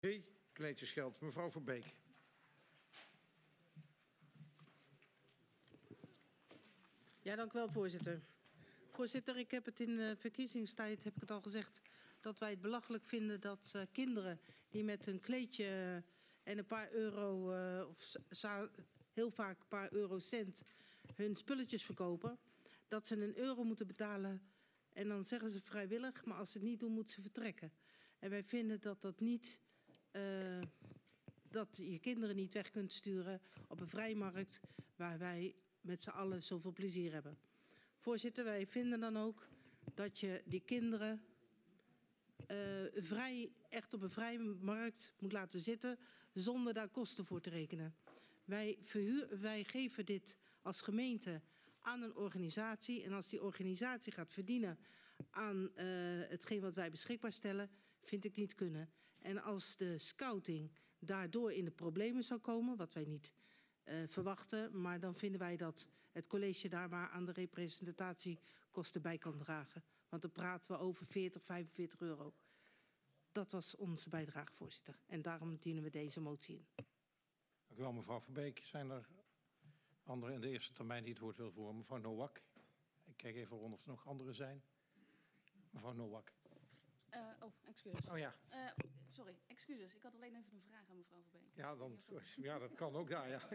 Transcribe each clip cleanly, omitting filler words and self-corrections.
Kleedjesgeld. Mevrouw Verbeek. Ja, dank u wel, voorzitter. Voorzitter, ik heb het in de verkiezingstijd heb ik het al gezegd dat wij het belachelijk vinden dat kinderen die met een kleedje en een paar euro, of heel vaak een paar eurocent, hun spulletjes verkopen, dat ze €1 moeten betalen en dan zeggen ze vrijwillig, maar als ze het niet doen, moeten ze vertrekken. En wij vinden dat dat niet, dat je kinderen niet weg kunt sturen op een vrijmarkt waar wij met z'n allen zoveel plezier hebben. Voorzitter, wij vinden dan ook dat je die kinderen echt op een vrije markt moet laten zitten zonder daar kosten voor te rekenen. Wij geven dit als gemeente aan een organisatie en als die organisatie gaat verdienen aan hetgeen wat wij beschikbaar stellen, vind ik niet kunnen. En als de scouting daardoor in de problemen zou komen, wat wij niet verwachten, maar dan vinden wij dat het college daar maar aan de representatiekosten bij kan dragen. Want dan praten we over €40, €45. Dat was onze bijdrage, voorzitter. En daarom dienen we deze motie in. Dank u wel, mevrouw Verbeek. Zijn er anderen in de eerste termijn die het woord wil voeren? Mevrouw Nowak. Ik kijk even rond of er nog anderen zijn. Mevrouw Nowak. Excuses. Oh ja. Sorry, excuses. Ik had alleen even een vraag aan mevrouw Verbeek. Ja, dat kan ook daar. Ja,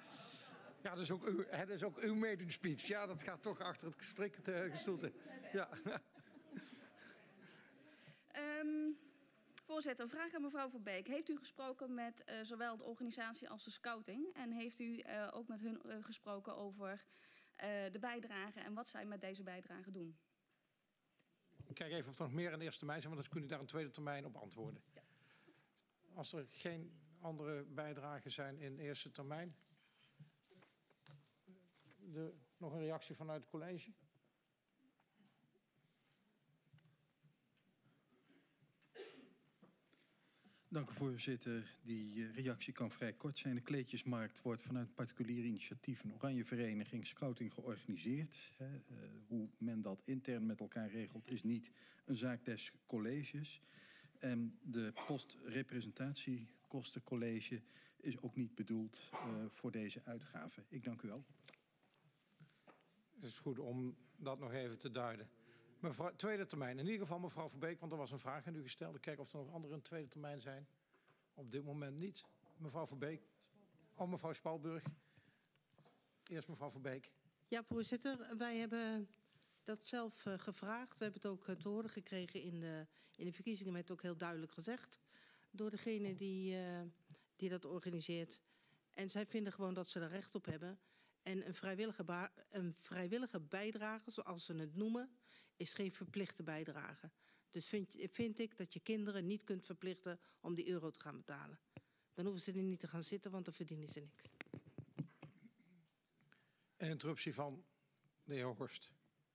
het is ook uw maiden speech. Ja, dat gaat toch achter het gesprek gestoelte. Ja. Voorzitter, een vraag aan mevrouw Verbeek. Heeft u gesproken met zowel de organisatie als de scouting? En heeft u ook met hun gesproken over de bijdrage en wat zij met deze bijdrage doen? Ik kijk even of er nog meer in de eerste termijn zijn, want dan kunt u daar een tweede termijn op antwoorden. Ja. Als er geen andere bijdragen zijn in de eerste termijn. Nog een reactie vanuit het college? Dank u, voorzitter. Die reactie kan vrij kort zijn. De kleedjesmarkt wordt vanuit particulier initiatief een oranje vereniging scouting georganiseerd. Hoe men dat intern met elkaar regelt is niet een zaak des colleges. En de postrepresentatiekostencollege is ook niet bedoeld voor deze uitgave. Ik dank u wel. Het is goed om dat nog even te duiden. Mevrouw, tweede termijn. In ieder geval mevrouw Verbeek, want er was een vraag aan u gesteld. Ik kijk of er nog anderen in tweede termijn zijn. Op dit moment niet. Mevrouw Verbeek. Oh, mevrouw Spalburg. Eerst mevrouw Verbeek. Ja, voorzitter. Wij hebben dat zelf gevraagd. We hebben het ook te horen gekregen in de verkiezingen. Met ook heel duidelijk gezegd door degene die dat organiseert. En zij vinden gewoon dat ze er recht op hebben. En een vrijwillige bijdrage, zoals ze het noemen, is geen verplichte bijdrage. Dus vind ik dat je kinderen niet kunt verplichten om die euro te gaan betalen. Dan hoeven ze er niet te gaan zitten, want dan verdienen ze niks. Een interruptie van de heer Horst.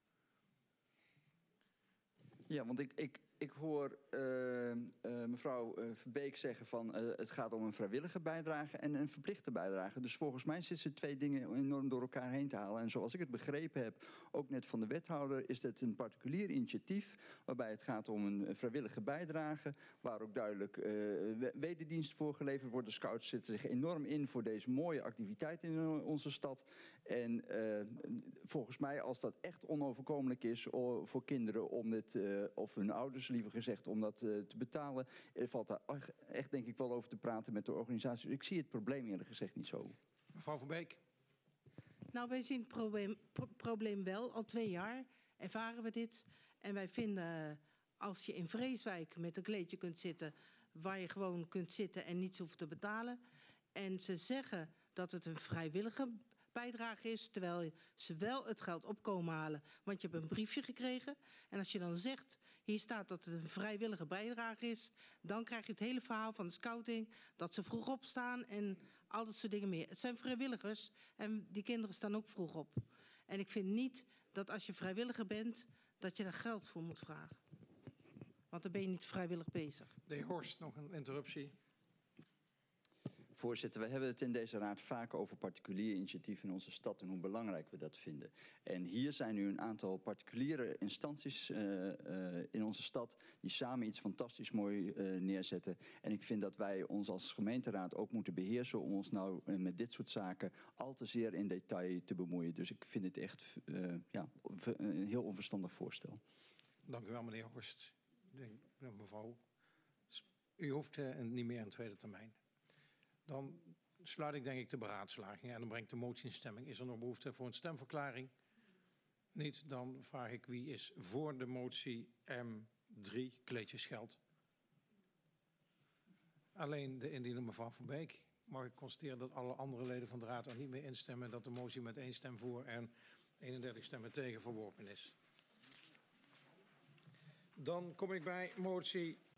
Ja, want ik hoor mevrouw Verbeek zeggen van het gaat om een vrijwillige bijdrage en een verplichte bijdrage. Dus volgens mij zitten ze twee dingen enorm door elkaar heen te halen. En zoals ik het begrepen heb, ook net van de wethouder, is dit een particulier initiatief waarbij het gaat om een vrijwillige bijdrage, waar ook duidelijk wederdienst voor geleverd wordt. De scouts zetten zich enorm in voor deze mooie activiteit in onze stad. En volgens mij, als dat echt onoverkomelijk is voor kinderen om dit, of hun ouders liever gezegd, om dat te betalen, valt daar echt denk ik wel over te praten met de organisatie. Ik zie het probleem eerlijk gezegd niet zo. Mevrouw Verbeek. Nou, wij zien het probleem wel. Al 2 jaar ervaren we dit. En wij vinden, als je in Vreeswijk met een kleedje kunt zitten, waar je gewoon kunt zitten en niets hoeft te betalen. En ze zeggen dat het een vrijwillige bijdrage is, terwijl ze wel het geld opkomen halen, want je hebt een briefje gekregen. En als je dan zegt, hier staat dat het een vrijwillige bijdrage is, dan krijg je het hele verhaal van de scouting, dat ze vroeg opstaan en al dat soort dingen meer. Het zijn vrijwilligers en die kinderen staan ook vroeg op. En ik vind niet dat als je vrijwilliger bent, dat je daar geld voor moet vragen. Want dan ben je niet vrijwillig bezig. De heer Horst, nog een interruptie. Voorzitter, we hebben het in deze raad vaak over particuliere initiatieven in onze stad en hoe belangrijk we dat vinden. En hier zijn nu een aantal particuliere instanties in onze stad die samen iets fantastisch mooi neerzetten. En ik vind dat wij ons als gemeenteraad ook moeten beheersen om ons nou met dit soort zaken al te zeer in detail te bemoeien. Dus ik vind het echt een heel onverstandig voorstel. Dank u wel, meneer Horst. Ik denk, mevrouw, u hoeft niet meer een tweede termijn. Dan sluit ik denk ik de beraadslaging en dan breng ik de motie in stemming. Is er nog behoefte voor een stemverklaring? Niet, dan vraag ik wie is voor de motie M3, kleedjesgeld. Alleen de indiener mevrouw Van Beek. Mag ik constateren dat alle andere leden van de raad er niet mee instemmen dat de motie met 1 stem voor en 31 stemmen tegen verworpen is. Dan kom ik bij motie